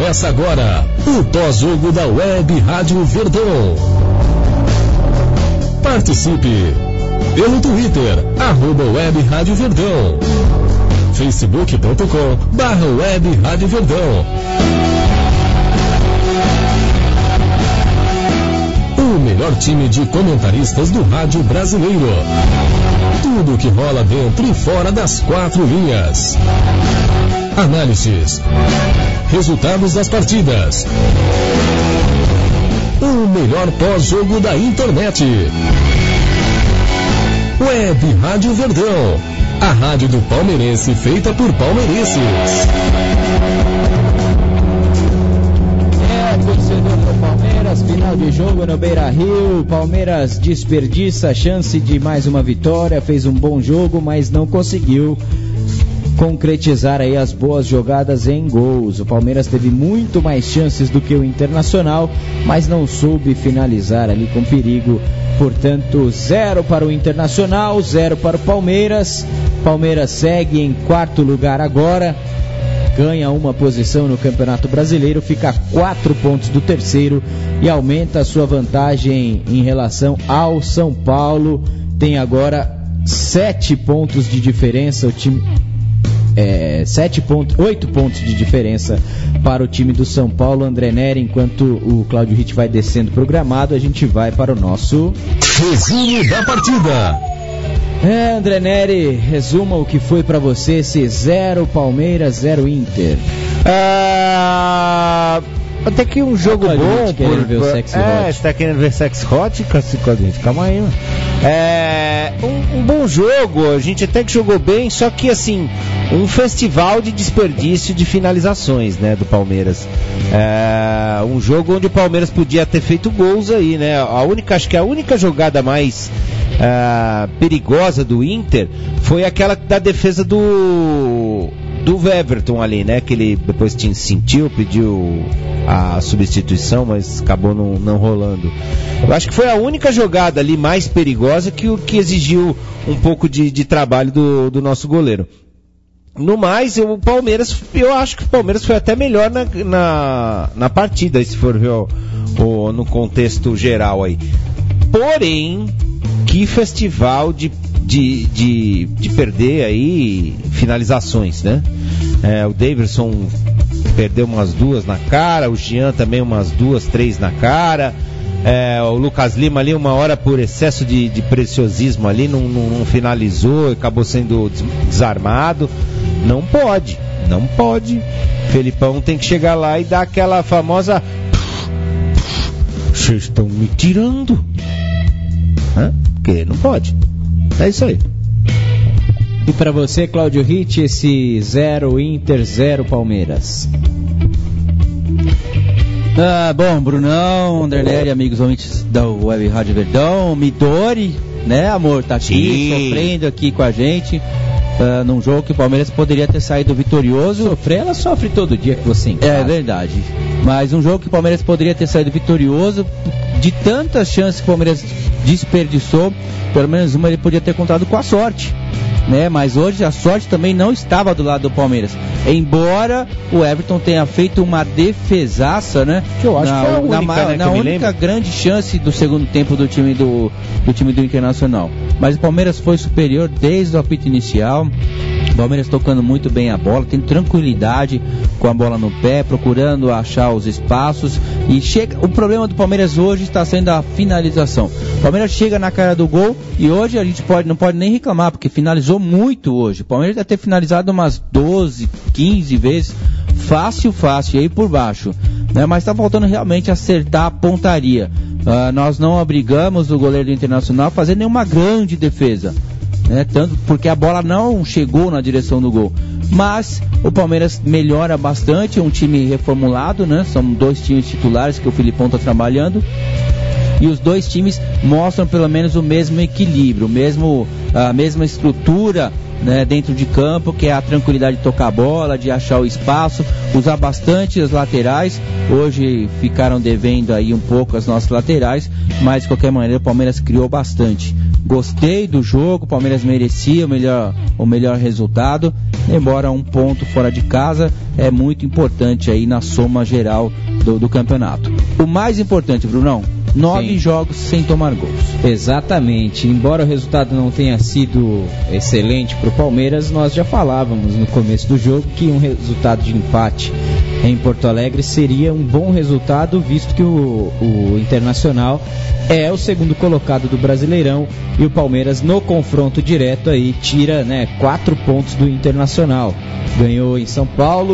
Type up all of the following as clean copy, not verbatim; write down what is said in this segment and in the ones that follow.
Começa agora o pós-jogo da Web Rádio Verdão. Participe pelo Twitter, @Web Rádio Verdão, facebook.com/Web Rádio Verdão. O melhor time de comentaristas do rádio brasileiro. Tudo que rola dentro e fora das quatro linhas. Análises, resultados das partidas. O melhor pós-jogo da internet. Web Rádio Verdão, a rádio do palmeirense feita por palmeirenses. Torcedor do Palmeiras, final de jogo no Beira-Rio. Palmeiras desperdiça a chance de mais uma vitória, fez um bom jogo, mas não conseguiu concretizar aí as boas jogadas em gols. O Palmeiras teve muito mais chances do que o Internacional, mas não soube finalizar ali com perigo. Portanto, 0 para o Internacional, 0 para o Palmeiras. Palmeiras segue em quarto lugar agora, ganha uma posição no Campeonato Brasileiro, fica a 4 pontos do terceiro e aumenta a sua vantagem em relação ao São Paulo. Tem agora 7 pontos de diferença, o time 8 pontos de diferença para o time do São Paulo. André Neri, enquanto o Cláudio Ritt vai descendo pro gramado, a gente vai para o nosso resumo da partida. André Neri, resuma o que foi pra você esse 0 Palmeiras, 0 Inter. Até que um jogo bom. Você tá querendo ver Sexy Hot? Calma aí, mano. Um bom jogo, a gente até que jogou bem, só que assim, um festival de desperdício de finalizações, né, do Palmeiras. Um jogo onde o Palmeiras podia ter feito gols aí, né? Acho que a única jogada mais perigosa do Inter foi aquela da defesa do Everton ali, né? Que ele depois sentiu, pediu a substituição, mas acabou não rolando. Eu acho que foi a única jogada ali mais perigosa que exigiu um pouco de trabalho do nosso goleiro. No mais, eu acho que o Palmeiras foi até melhor na partida, se for ver no contexto geral aí. Porém, que festival de perder aí finalizações, né? O Davidson perdeu umas 2 na cara, o Jean também umas 2, 3 na cara, o Lucas Lima ali uma hora por excesso de preciosismo ali não finalizou, acabou sendo desarmado. Não pode. Felipão tem que chegar lá e dar aquela famosa: vocês estão me tirando, porque não pode. É isso aí. E para você, Cláudio Ritt, esse 0 Inter, 0 Palmeiras? Bom, Brunão, André Neri, amigos ouvintes da Web Rádio Verdão, Midori, né, amor, tá aqui, sofrendo aqui com a gente, num jogo que o Palmeiras poderia ter saído vitorioso. Sofrer, ela sofre todo dia que você encara. É verdade, mas um jogo que o Palmeiras poderia ter saído vitorioso, de tantas chances que o Palmeiras desperdiçou, pelo menos uma ele podia ter contado com a sorte, né? Mas hoje a sorte também não estava do lado do Palmeiras, embora o Everton tenha feito uma defesaça, né? Que eu acho que foi a única, né, na única grande chance do segundo tempo do time do Internacional. Mas o Palmeiras foi superior desde o apito inicial. O Palmeiras tocando muito bem a bola, tem tranquilidade com a bola no pé, procurando achar os espaços. E o problema do Palmeiras hoje está sendo a finalização. O Palmeiras chega na cara do gol e hoje a gente não pode nem reclamar, porque finalizou muito hoje. O Palmeiras deve ter finalizado umas 12, 15 vezes, fácil, e aí por baixo, né? Mas está faltando realmente acertar a pontaria. Nós não obrigamos o goleiro do Internacional a fazer nenhuma grande defesa, né? Tanto porque a bola não chegou na direção do gol. Mas o Palmeiras melhora bastante, é um time reformulado, né? São 2 times titulares que o Filipão está trabalhando. E os 2 times mostram pelo menos o mesmo equilíbrio, a mesma estrutura, né, dentro de campo, que é a tranquilidade de tocar a bola, de achar o espaço, usar bastante as laterais. Hoje ficaram devendo aí um pouco as nossas laterais, mas de qualquer maneira o Palmeiras criou bastante. gostei do jogo, o Palmeiras merecia o melhor resultado, embora um ponto fora de casa é muito importante aí na soma geral do campeonato. O mais importante, Brunão, 9 jogos sem tomar gols. Exatamente. Embora o resultado não tenha sido excelente para o Palmeiras, nós já falávamos no começo do jogo que um resultado de empate em Porto Alegre seria um bom resultado, visto que o Internacional é o segundo colocado do Brasileirão e o Palmeiras no confronto direto aí tira 4 pontos do Internacional. Ganhou em São Paulo,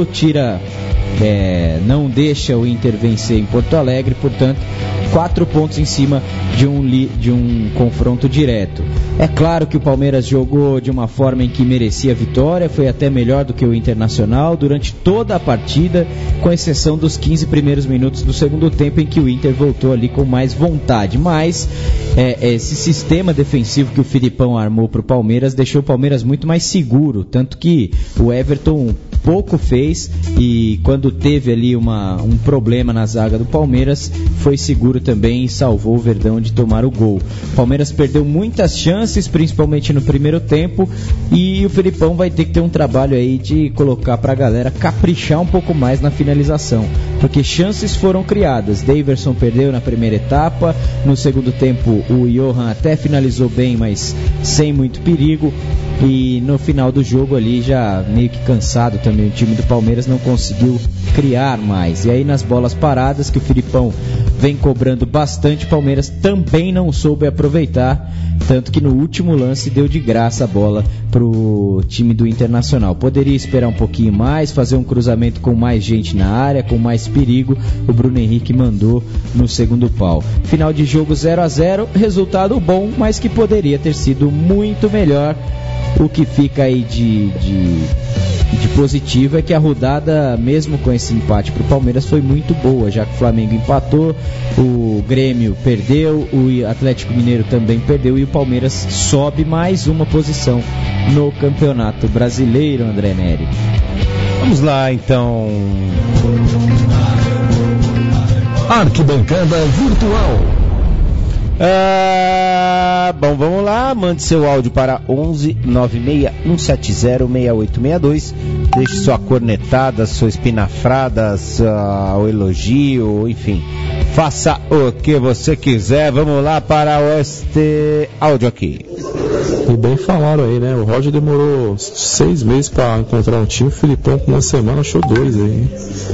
não deixa o Inter vencer em Porto Alegre, portanto 4 pontos em cima de um confronto direto. É claro que o Palmeiras jogou de uma forma em que merecia a vitória, foi até melhor do que o Internacional durante toda a partida, com exceção dos 15 primeiros minutos do segundo tempo, em que o Inter voltou ali com mais vontade. Mas esse sistema defensivo que o Filipão armou para o Palmeiras deixou o Palmeiras muito mais seguro, tanto que o Everton pouco fez, e quando teve ali um problema na zaga do Palmeiras, foi seguro também e salvou o Verdão de tomar o gol. O Palmeiras perdeu muitas chances, principalmente no primeiro tempo, e o Felipão vai ter que ter um trabalho aí de colocar pra galera caprichar um pouco mais na finalização, porque chances foram criadas. Daverson perdeu na primeira etapa, no segundo tempo o Johan até finalizou bem, mas sem muito perigo, e no final do jogo ali, já meio que cansado também, o time do Palmeiras não conseguiu criar mais. E aí nas bolas paradas, que o Filipão vem cobrando bastante, o Palmeiras também não soube aproveitar, tanto que no último lance deu de graça a bola pro time do Internacional. Poderia esperar um pouquinho mais, fazer um cruzamento com mais gente na área, com mais perigo. O Bruno Henrique mandou no segundo pau. Final de jogo 0-0, resultado bom, mas que poderia ter sido muito melhor. O que fica aí de positivo é que a rodada, mesmo com esse empate para o Palmeiras, foi muito boa, já que o Flamengo empatou, o Grêmio perdeu, o Atlético Mineiro também perdeu, e o Palmeiras sobe mais uma posição no Campeonato Brasileiro, André Neri. Vamos lá, então. Arquibancada Virtual. Bom, vamos lá, mande seu áudio para 11 96 170 6862. Deixe sua cornetada, sua espinafrada, o elogio, enfim, faça o que você quiser. Vamos lá para este áudio aqui. E bem falaram aí, né? O Roger demorou 6 meses para encontrar um time, o Filipão com uma semana achou 2 aí.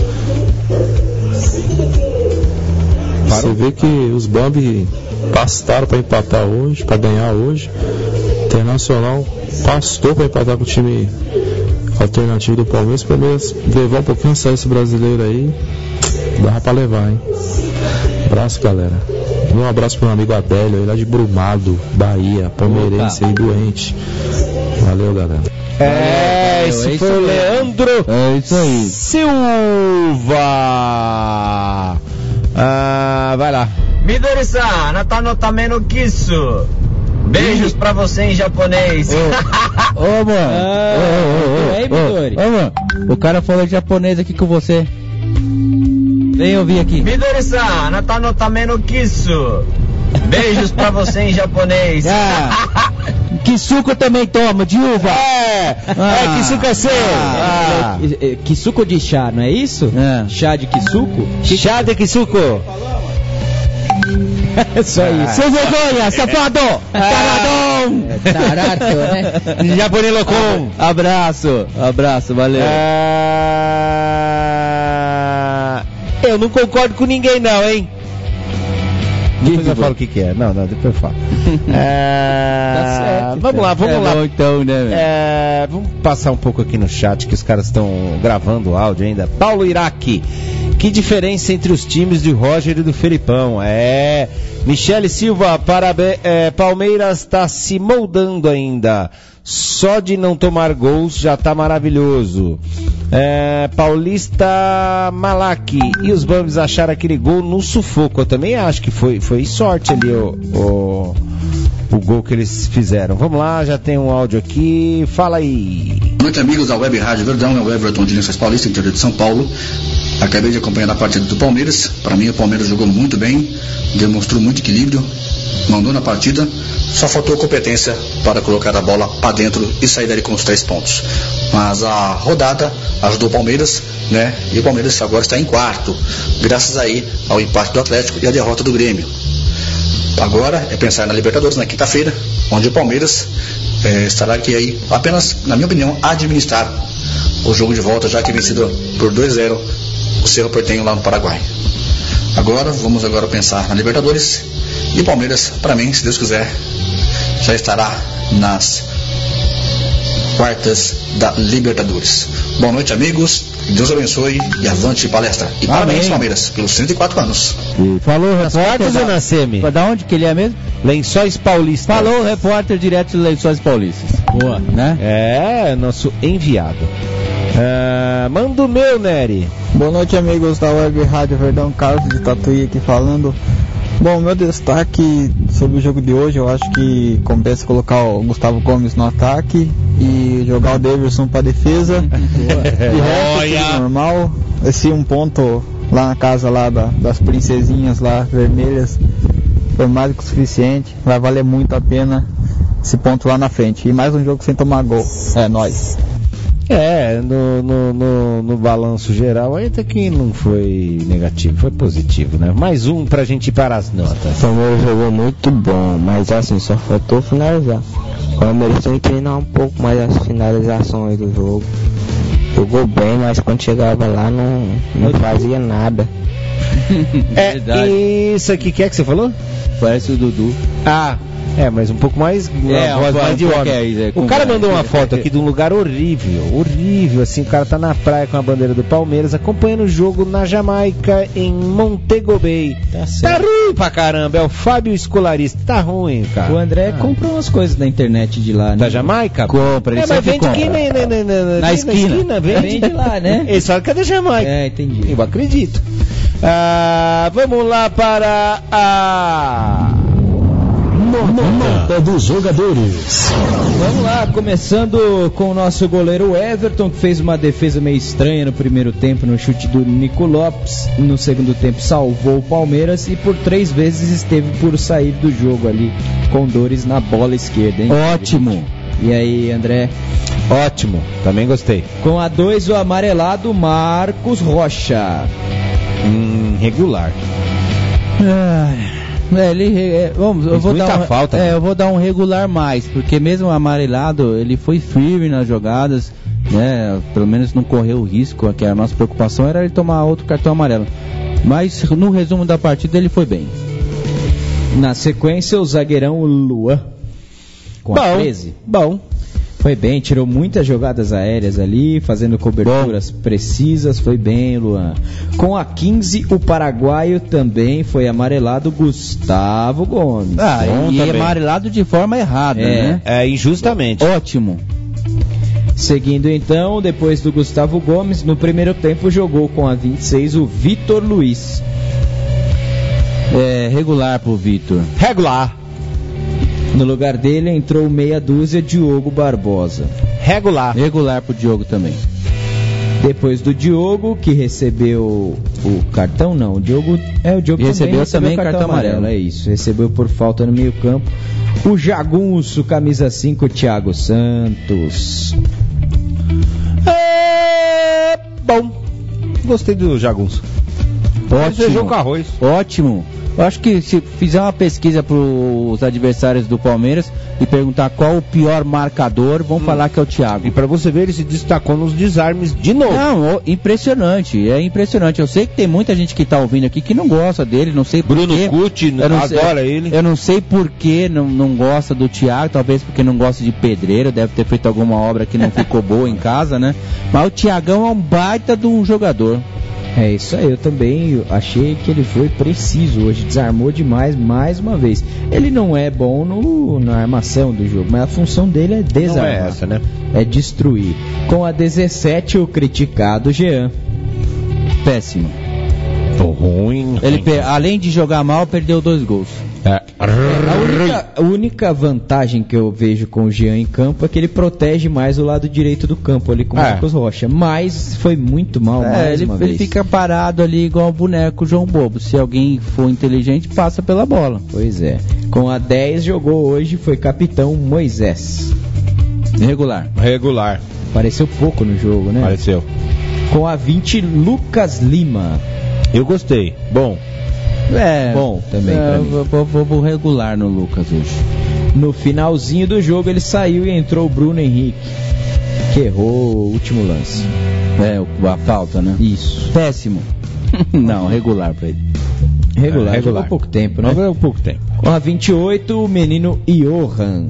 Você vê que os Bambi pastaram para empatar hoje, para ganhar hoje. Internacional pastou para empatar com o time alternativo do Palmeiras. O Palmeiras levar um pouquinho a esse brasileiro aí, dá para levar, hein? Abraço, galera. Um abraço pro meu amigo Adélio aí lá de Brumado, Bahia, palmeirense aí, doente. Valeu, galera. Esse foi o Leandro Silva. Vai lá. Midori-san, Natal no Tameno Kisu. Beijos pra você em japonês. Ô, mano. Mano, o cara falou japonês aqui com você. Vem ouvir aqui. Midori-san, Natal no Tameno Kisu. Beijos pra você em japonês. Que suco também toma, de uva. Que suco é seu. Que suco de chá, não é isso? Chá de que suco? Chá de que suco. Só isso. Sem vergonha, safado! Taradão! Tarato, né? Japonês loucão. Abraço, valeu. Eu não concordo com ninguém não, hein? Depois eu falo o que é. Não, depois eu falo. Tá certo, vamos lá. Bom, então, né? Vamos passar um pouco aqui no chat, que os caras estão gravando o áudio ainda. Paulo Iraque. Que diferença entre os times de Roger e do Felipão. Michele Silva, parabéns. Palmeiras está se moldando ainda. Só de não tomar gols já está maravilhoso. Paulista Malaki. E os Bambis acharam aquele gol no sufoco. Eu também acho que foi sorte ali o gol que eles fizeram. Vamos lá, já tem um áudio aqui. Fala aí. Boa noite, amigos da Web Rádio Verdão. É o Everton de Lençóis Paulista, interior de São Paulo. Acabei de acompanhar a partida do Palmeiras. Para mim, o Palmeiras jogou muito bem, demonstrou muito equilíbrio, mandou na partida, Só faltou competência para colocar a bola para dentro e sair dali com os 3 pontos. Mas a rodada ajudou o Palmeiras, né? E o Palmeiras agora está em quarto, graças aí ao empate do Atlético e a derrota do Grêmio. Agora é pensar na Libertadores na quinta-feira, onde o Palmeiras estará aqui aí apenas, na minha opinião, administrar o jogo de volta, já que é vencido por 2-0 o Cerro Porteño lá no Paraguai. Agora, vamos pensar na Libertadores, e o Palmeiras, para mim, se Deus quiser, já estará nas quartas da Libertadores. Boa noite, amigos, Deus abençoe e avante palestra. E parabéns, Palmeiras, pelos 104 anos. Falou, repórter Zona Semi. Da onde que ele é mesmo? Lençóis Paulistas. Falou, repórter direto do Lençóis Paulistas. Boa, né? É, nosso enviado. Manda o meu, Nery. Boa noite, amigos da Web Rádio Verdão, Carlos de Tatuí aqui falando. Bom, meu destaque sobre o jogo de hoje, eu acho que compensa colocar o Gustavo Gomes no ataque e jogar o Davidson para defesa. De resto, tudo normal. Esse um ponto lá na casa lá das princesinhas lá vermelhas foi mais do que o suficiente. Vai valer muito a pena esse ponto lá na frente. E mais um jogo sem tomar gol. É nóis. No balanço geral aí até que não foi negativo, foi positivo, né? Mais um pra gente ir para as notas. O Palmeiras jogou muito bom, mas assim, só faltou finalizar. O Palmeiras tem que treinar um pouco mais as finalizações do jogo. Jogou bem, mas quando chegava lá não fazia nada. Isso aqui, que é que você falou? Parece o Dudu. Mas um pouco mais, voz mais de homem. O cara mandou uma foto aqui de um lugar horrível, assim, o cara tá na praia com a bandeira do Palmeiras, acompanhando o jogo na Jamaica, em Montego Bay. Tá ruim pra caramba, é o Fábio Escolarista, tá ruim, cara. O André comprou umas coisas na internet de lá, né? Da Jamaica? Compra, ele mas vende compra. aqui na esquina, vende lá, né? Ele sabe que é da Jamaica. Entendi. Eu acredito. Vamos lá para a nota dos jogadores. Vamos lá, começando com o nosso goleiro Everton, que fez uma defesa meio estranha no primeiro tempo no chute do Nico Lopes. No segundo tempo salvou o Palmeiras e por 3 vezes esteve por sair do jogo ali com dores na bola esquerda, hein? Ótimo. E aí, André? Ótimo, também gostei. Com a 2, o amarelado Marcos Rocha. Regular. Eu vou dar um regular mais, porque mesmo amarelado, ele foi firme nas jogadas, né? Pelo menos não correu risco, que a nossa preocupação era ele tomar outro cartão amarelo. Mas no resumo da partida ele foi bem. Na sequência, o zagueirão Luan, com a 13. Bom. Foi bem, tirou muitas jogadas aéreas ali, fazendo coberturas precisas, foi bem, Luan. Com a 15, o paraguaio também foi amarelado, Gustavo Gomes. E amarelado de forma errada, né? Injustamente. Ótimo. Seguindo então, depois do Gustavo Gomes, no primeiro tempo jogou com a 26 o Vitor Luiz. Regular pro Vitor. Regular. No lugar dele entrou meia dúzia Diogo Barbosa. Regular pro Diogo também. Depois do Diogo, que recebeu o cartão, não. O Diogo recebeu também cartão amarelo. É isso, recebeu por falta no meio campo. O Jagunço, camisa 5, Thiago Santos. Bom, gostei do Jagunço. Ótimo. Com arroz. Ótimo. Eu acho que se fizer uma pesquisa para os adversários do Palmeiras e perguntar qual o pior marcador, vão falar que é o Thiago. E para você ver, ele se destacou nos desarmes de novo. Não, impressionante, é impressionante. Eu sei que tem muita gente que tá ouvindo aqui que não gosta dele, não sei por quê. Bruno Cuti adora ele. Eu não sei por que não gosta do Thiago, talvez porque não gosta de pedreiro, deve ter feito alguma obra que não ficou boa em casa, né? Mas o Thiagão é um baita de um jogador. É isso aí, eu também achei que ele foi preciso hoje, desarmou demais, mais uma vez. Ele não é bom na armação do jogo, mas a função dele é desarmar. Não é essa, né? É destruir. Com a 17, o criticado Jean. Péssimo. Ruim. Ele, além de jogar mal, perdeu 2 gols. A única vantagem que eu vejo com o Jean em campo é que ele protege mais o lado direito do campo ali com o Marcos Rocha, mas foi muito mal mais uma vez. Ele fica parado ali igual o boneco João Bobo. Se alguém for inteligente, passa pela bola. Pois é. Com a 10 jogou hoje, foi capitão Moisés. Regular. Apareceu pouco no jogo, né? Apareceu. Com a 20, Lucas Lima. Eu gostei. Bom também pra mim. Vou regular no Lucas hoje. No finalzinho do jogo ele saiu e entrou o Bruno Henrique, que errou o último lance. A falta, né? Isso. Péssimo. Não, regular pra ele. Regular. Jogou pouco tempo, né? Jogou pouco tempo. Com a 28, o menino Johan.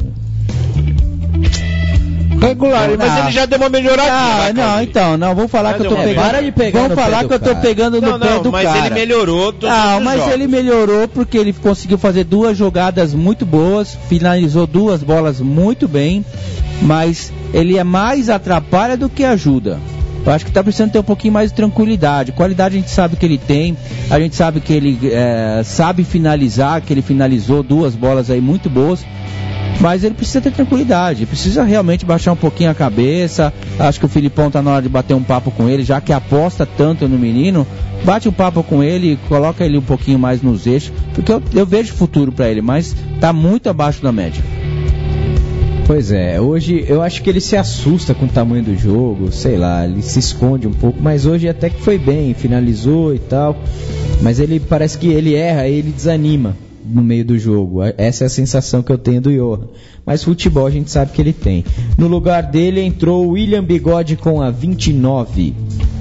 Regular, mas ele já deu uma melhoradinha. Vamos falar que eu tô pegando. Para de pegar. Vamos falar que eu tô pegando no pé do mas cara. Ele melhorou todos os jogos. Ele melhorou porque ele conseguiu fazer 2 jogadas muito boas, finalizou 2 bolas muito bem, mas ele é mais atrapalha do que ajuda. Eu acho que tá precisando ter um pouquinho mais de tranquilidade. Qualidade a gente sabe que ele tem, a gente sabe que ele sabe finalizar, que ele finalizou 2 bolas aí muito boas. Mas ele precisa ter tranquilidade, precisa realmente baixar um pouquinho a cabeça. Acho que o Filipão tá na hora de bater um papo com ele, já que aposta tanto no menino. Bate um papo com ele, coloca ele um pouquinho mais nos eixos, porque eu vejo futuro para ele, mas tá muito abaixo da média. Pois é, hoje eu acho que ele se assusta com o tamanho do jogo, sei lá, ele se esconde um pouco, mas hoje até que foi bem, finalizou e tal, mas ele parece que ele erra e ele desanima no meio do jogo. Essa é a sensação que eu tenho do Johan. Mas futebol a gente sabe que ele tem. No lugar dele entrou o William Bigode com a 29.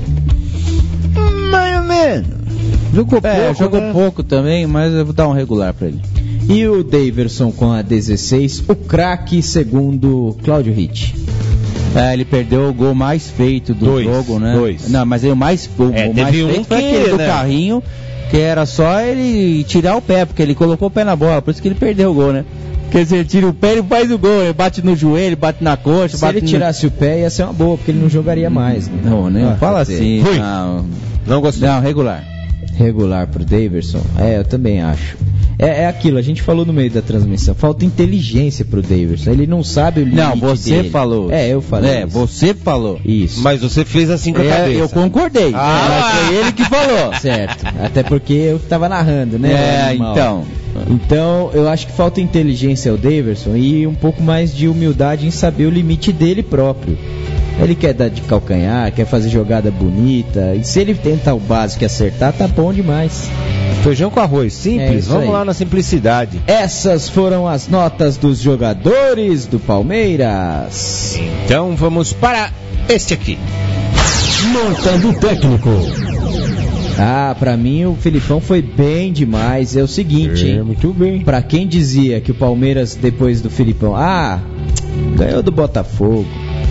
Mais ou menos. Jogou pouco também, mas eu vou dar um regular pra ele. E o Daverson com a 16, o craque segundo Cláudio Ritt. Ele perdeu o gol mais feito do jogo, né? 2. Não, mas o mais feito foi aquele do carrinho, que era só ele tirar o pé, porque ele colocou o pé na bola, por isso que ele perdeu o gol, né? Quer dizer, ele tira o pé e faz o gol, ele bate no joelho, bate na coxa. Se ele tirasse o pé ia ser uma boa, porque ele não jogaria mais, né? Não fala assim. Não gostei. Não, regular. Regular pro Daverson? Eu também acho. É aquilo, a gente falou no meio da transmissão, falta inteligência pro Daverson, ele não sabe o limite dele. Não, você falou. Eu falei isso. Você falou. Isso. Mas você fez assim com a cabeça. Eu concordei, mas foi ele que falou. Certo, até porque eu tava narrando, né? Então, eu acho que falta inteligência ao Daverson e um pouco mais de humildade em saber o limite dele próprio. Ele quer dar de calcanhar, quer fazer jogada bonita, e se ele tentar o básico e acertar, tá bom demais. Feijão com arroz, simples, vamos lá na simplicidade. Essas foram as notas dos jogadores do Palmeiras. Então vamos para este aqui. Nota do técnico. Pra mim o Filipão foi bem demais. É o seguinte, hein? Muito bem. Pra quem dizia que o Palmeiras, depois do Filipão, ganhou do Botafogo,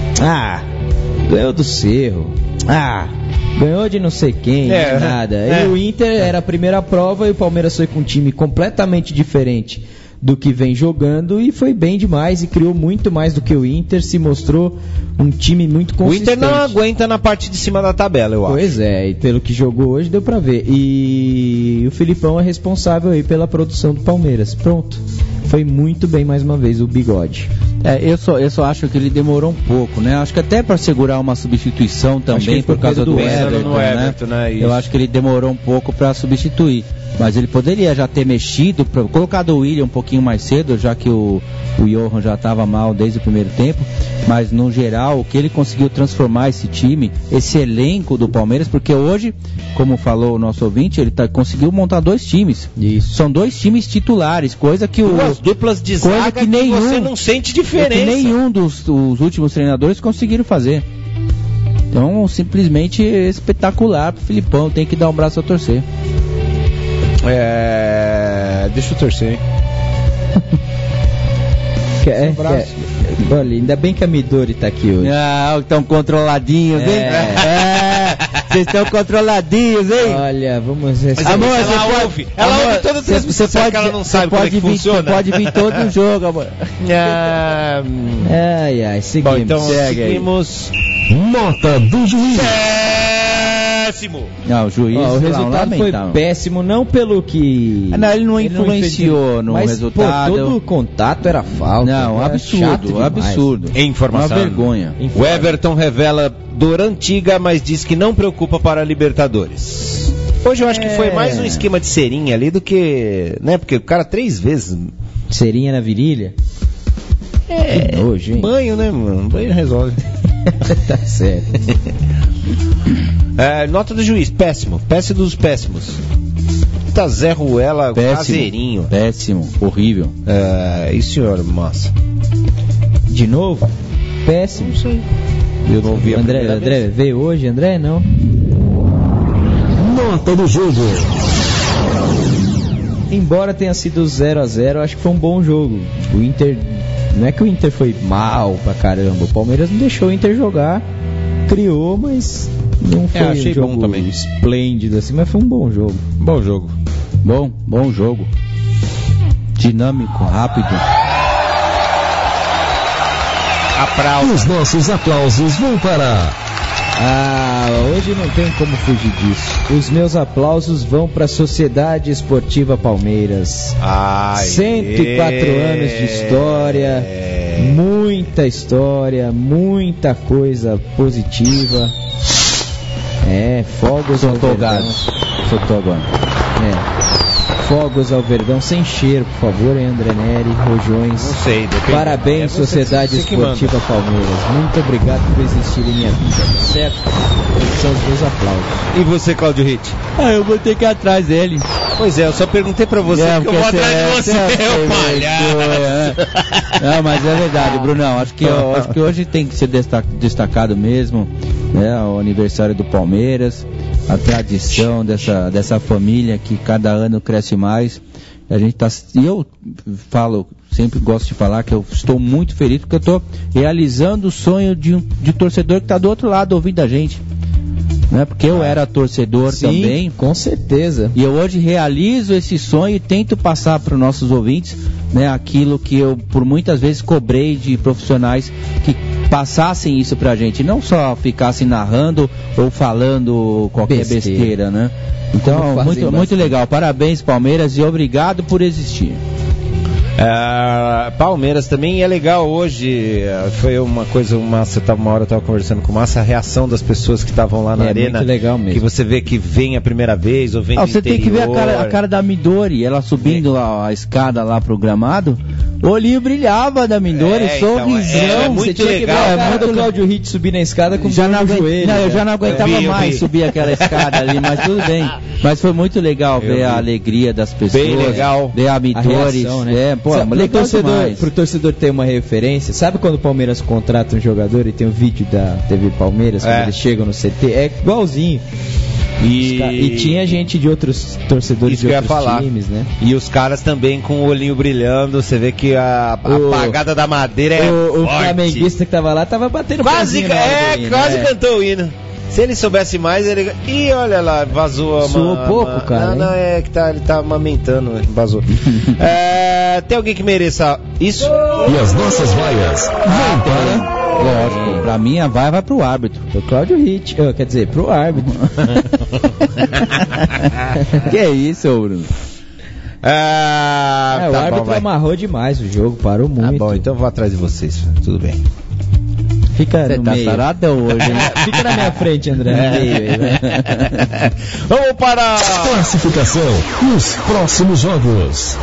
ganhou do Cerro, ganhou de não sei quem, nada. E o Inter era a primeira prova e o Palmeiras foi com um time completamente diferente do que vem jogando e foi bem demais e criou muito mais do que o Inter, se mostrou um time muito consistente. O Inter não aguenta na parte de cima da tabela, eu acho. Pois é, e pelo que jogou hoje deu pra ver. E o Filipão é responsável aí pela produção do Palmeiras. Pronto. Foi muito bem mais uma vez o Bigode. Eu só acho que ele demorou um pouco, né? Acho que até para segurar uma substituição também por causa do Everton, né? Eu acho que ele demorou um pouco para substituir. Mas ele poderia já ter mexido, colocado o William um pouquinho mais cedo, já que o Johan já estava mal desde o primeiro tempo. Mas no geral, o que ele conseguiu transformar esse time, esse elenco do Palmeiras, porque hoje, como falou o nosso ouvinte, ele conseguiu montar 2 times. Isso. São 2 times titulares, coisa que duas duplas de zaga que você não sente diferença. Que nenhum dos últimos treinadores conseguiram fazer. Então, simplesmente espetacular pro Filipão, tem que dar um braço a torcer. Deixa eu torcer, hein? Olha, ainda bem que a Midori tá aqui hoje. Estão controladinhos, hein? Vocês estão controladinhos, hein? Olha, vamos... Amor, ela ouve toda a transmissão, que ela não sabe como é que funciona. Você pode vir todo o jogo, amor. Seguimos. Bom, então seguimos. Nota do juiz. péssimo. Não, o juiz. O resultado foi péssimo, não pelo que. Não, ele não influenciou no resultado. Pô, todo o contato era falta. Não, absurdo. Informação. Uma vergonha. O Everton revela dor antiga, mas diz que não preocupa para a Libertadores. Hoje eu acho que foi mais um esquema de serinha ali do que... né? Porque o cara 3 vezes... Serinha na virilha? Que nojo, hein? Banho, né, mano? Banho resolve. Tá certo. Nota do juiz, péssimo. Péssimo dos péssimos. Tá Zé Ruela, caseirinho. Péssimo, horrível. Isso, senhor, massa. De novo? Péssimo. Isso aí. Eu não vi André veio hoje? André, não. Nota do jogo. Embora tenha sido 0-0, acho que foi um bom jogo. O Inter... Não é que o Inter foi mal pra caramba. O Palmeiras não deixou o Inter jogar. Criou, mas não foi achei um jogo bom também. Esplêndido assim, mas foi um bom jogo. Bom jogo. Bom jogo. Dinâmico, rápido. Aplausos. Os nossos aplausos vão para... hoje não tem como fugir disso. Os meus aplausos vão para a Sociedade Esportiva Palmeiras. 104 anos de história, muita coisa positiva. Fogos ao Verdão. Soltou agora. Fogos ao Verdão, sem cheiro, por favor, hein, André Neri, Rojões. Não sei, depende. Parabéns, Sociedade Esportiva Palmeiras. Muito obrigado por existir em minha vida, certo? Esses são os meus aplausos. E você, Cláudio Ritt? Eu vou ter que ir atrás dele. Pois eu só perguntei pra você, porque eu vou atrás de você, palhaço. Não, mas é verdade, Brunão. Acho que hoje tem que ser destacado mesmo, né? O aniversário do Palmeiras, a tradição dessa família que cada ano cresce mais. A gente e eu sempre gosto de falar que eu estou muito feliz porque eu estou realizando o sonho de torcedor que está do outro lado ouvindo a gente. Né? Porque eu era torcedor também. Com certeza. E eu hoje realizo esse sonho e tento passar para os nossos ouvintes, né, aquilo que eu por muitas vezes cobrei de profissionais que passassem isso pra gente, não só ficassem narrando ou falando qualquer besteira, né? Então, muito legal. Parabéns, Palmeiras, e obrigado por existir. Palmeiras também é legal hoje. Foi uma coisa, uma hora eu estava conversando com o Massa, a reação das pessoas que estavam lá na arena. Muito legal mesmo. Que você vê que vem a primeira vez ou vem do você interior. Tem que ver a cara da Midori, ela subindo lá, a escada lá pro gramado. O olhinho brilhava da Mindori, sorrisão. Muito você tinha legal. Que ver a cara do Cláudio Ritt subir na escada com já dor no joelho. Não, eu já não aguentava mais subir aquela escada ali, mas tudo bem. Mas foi muito legal ver a alegria das pessoas. Bem legal. Ver a Midori. Pro torcedor ter uma referência, sabe quando o Palmeiras contrata um jogador e tem um vídeo da TV Palmeiras, quando eles chegam no CT? É igualzinho. E tinha gente de outros torcedores de outros times, né? E os caras também com o olhinho brilhando. Você vê que a apagada da madeira é o flamenguista que tava lá tava batendo quase cantou o hino. Se ele soubesse mais, ele... Ih, olha lá, vazou Suou pouco, cara. Não, é que ele tá amamentando, vazou. Tem alguém que mereça isso? E as nossas vaias vão para... Lógico, pra mim a vaia vai pro árbitro. Pro Cláudio Ritt, quer dizer, pro árbitro. Que é isso, Bruno? O árbitro amarrou demais o jogo, parou muito. Tá bom, então eu vou atrás de vocês, tudo bem. Fica no meio. Saradão hoje, né? Fica na minha frente, André. Vamos para a classificação nos próximos jogos.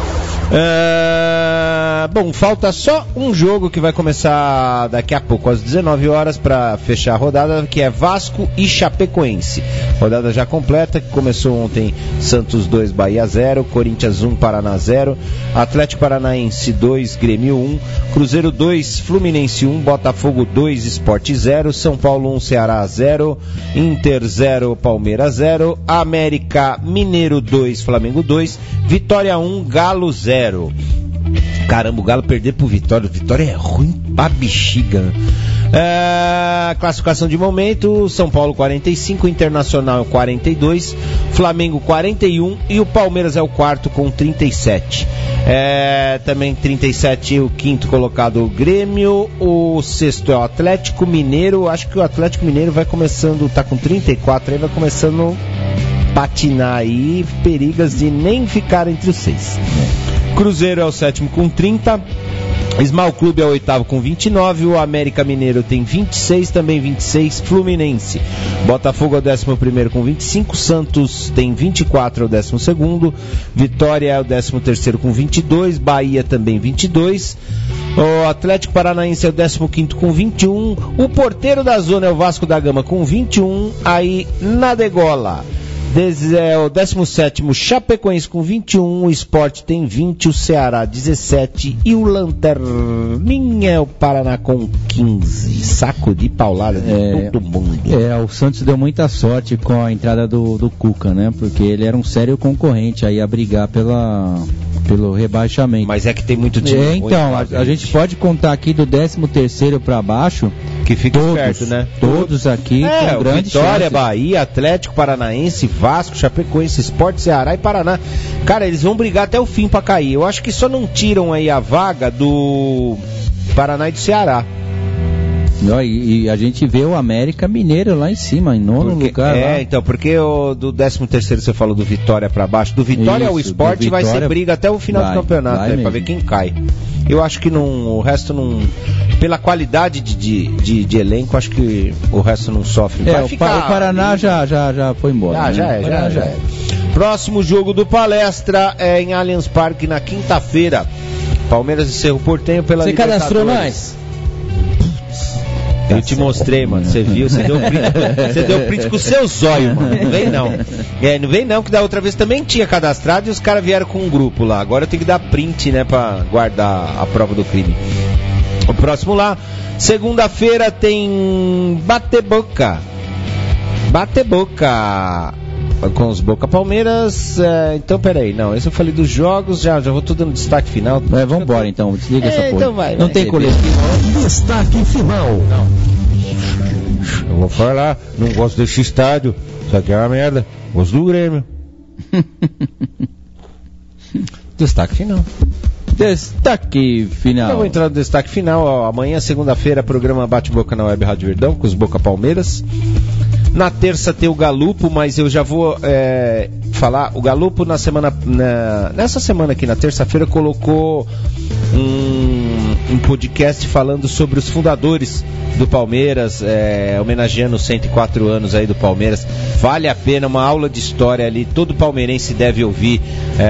Bom, falta só um jogo que vai começar daqui a pouco, às 19 horas, para fechar a rodada, que é Vasco e Chapecoense. Rodada já completa, que começou ontem. Santos 2, Bahia 0, Corinthians 1, Paraná 0, Atlético Paranaense 2, Grêmio 1, Cruzeiro 2, Fluminense 1, Botafogo 2, Sport 0, São Paulo 1, Ceará 0, Inter 0, Palmeiras 0, América Mineiro 2, Flamengo 2, Vitória 1, Galo 0. Caramba, o Galo perder pro Vitória. O Vitória é ruim pra bexiga. Classificação de momento: São Paulo 45, Internacional 42, Flamengo 41 e o Palmeiras é o quarto com 37. Também 37 o quinto colocado, o Grêmio. O sexto é o Atlético Mineiro. Acho que o Atlético Mineiro vai começando, tá com 34, aí vai começando a patinar aí, perigas de nem ficar entre os 6. Cruzeiro é o sétimo com 30, Small Clube é o oitavo com 29, o América Mineiro tem 26, também 26, Fluminense. Botafogo é o 11º com 25, Santos tem 24, é o 12º, Vitória é o 13º com 22, Bahia também 22, o Atlético Paranaense é o 15º com 21, o porteiro da zona é o Vasco da Gama com 21, aí na degola é o 17º Chapecoense com 21, o Sport tem 20, o Ceará 17 e o Lanterninha é o Paraná com 15. Saco de paulada de todo mundo. O Santos deu muita sorte com a entrada do Cuca, né? Porque ele era um sério concorrente aí a brigar pelo rebaixamento. Mas é que tem muito time. Então, a gente pode contar aqui do 13º para baixo. Que fica esperto, né? Todos aqui com grande Vitória, chance. Bahia, Atlético Paranaense, Vasco, Chapecoense, Sport, Ceará e Paraná. Cara, eles vão brigar até o fim pra cair. Eu acho que só não tiram aí a vaga do Paraná e do Ceará. E a gente vê o América Mineiro lá em cima, em nono lugar. Então, porque do 13º você falou do Vitória pra baixo. Do Vitória ao Sport vai ser briga até o final do campeonato, pra ver quem cai. Eu acho que o resto não... Pela qualidade de elenco, acho que o resto não sofre. Vai ficar, o Paraná já foi embora. Já é. Próximo jogo do Palestra é em Allianz Parque na quinta-feira. Palmeiras e Cerro Porteño pela Libertadores. Você cadastrou nós? Eu te mostrei, mano. Você viu? Você deu print com o seu zóio, mano. Não vem não. Não vem não, que da outra vez também tinha cadastrado e os caras vieram com um grupo lá. Agora eu tenho que dar print, né, pra guardar a prova do crime. O próximo lá, segunda-feira tem Bate-Boca com os Boca Palmeiras. Então, peraí, não, esse eu falei dos jogos, já vou tudo dando destaque final. Vambora então, desliga essa porra. Então vai, não tem coletivo. Destaque final. Eu vou falar, não gosto desse estádio, isso aqui é uma merda, gosto do Grêmio. Destaque final. Destaque final. Eu vou entrar no destaque final. Amanhã, segunda-feira, programa Bate-Boca na Web Rádio Verdão com os Boca Palmeiras. Na terça tem o Galupo, mas eu já vou falar. O Galupo nessa semana aqui, na terça-feira, colocou um podcast falando sobre os fundadores do Palmeiras, homenageando os 104 anos aí do Palmeiras. Vale a pena, uma aula de história ali. Todo palmeirense deve ouvir.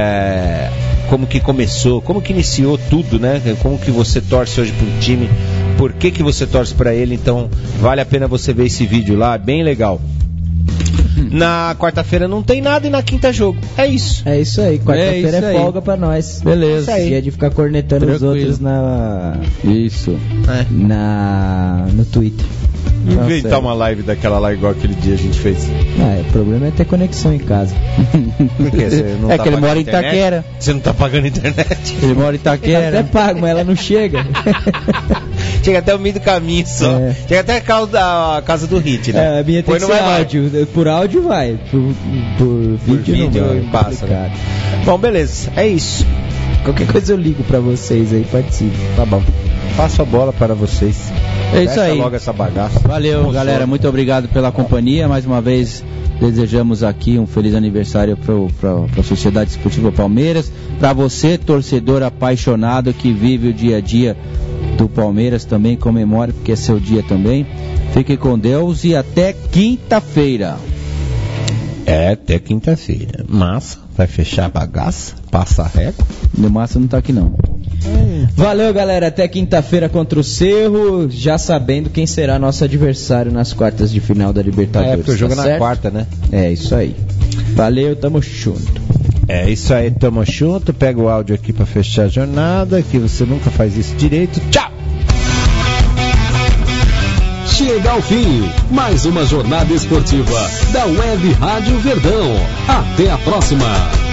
Como que começou, como que iniciou tudo, né? Como que você torce hoje para um time, por que você torce para ele. Então vale a pena você ver esse vídeo lá, bem legal. Na quarta-feira não tem nada e na quinta jogo. É isso. É isso aí, quarta-feira é folga pra nós. Beleza. Dia de ficar cornetando Tranquilo. os outros Isso. No Twitter. Inventar uma live daquela lá igual aquele dia a gente fez. O problema é ter conexão em casa. Por quê? Você não tá que ele mora em internet? Itaquera. Você não tá pagando internet? Ele mora em Itaquera. Até pago, mas ela não chega. Chega até o meio do caminho só. Chega até a casa do Hit, né? A minha tem que ser áudio. Por áudio vai. Por vídeo não vai. Passa, né? Bom, beleza. É isso. Qualquer coisa eu ligo pra vocês aí, participe. Tá bom. Passo a bola para vocês. É isso aí. Logo essa bagaça. Valeu, galera. Muito obrigado pela companhia. Mais uma vez, desejamos aqui um feliz aniversário para a Sociedade Esportiva Palmeiras. Para você, torcedor apaixonado que vive o dia a dia do Palmeiras, também comemore, porque é seu dia também. Fique com Deus e até quinta-feira. Até quinta-feira. Massa, vai fechar a bagaça? Passa a régua? O Massa não tá aqui não. Valeu, galera, até quinta-feira contra o Cerro, já sabendo quem será nosso adversário nas quartas de final da Libertadores. Porque o jogo na quarta, né? É isso aí. Valeu, tamo junto. É isso aí, tamo junto. Pega o áudio aqui pra fechar a jornada, que você nunca faz isso direito. Tchau! Chega ao fim mais uma jornada esportiva da Web Rádio Verdão. Até a próxima!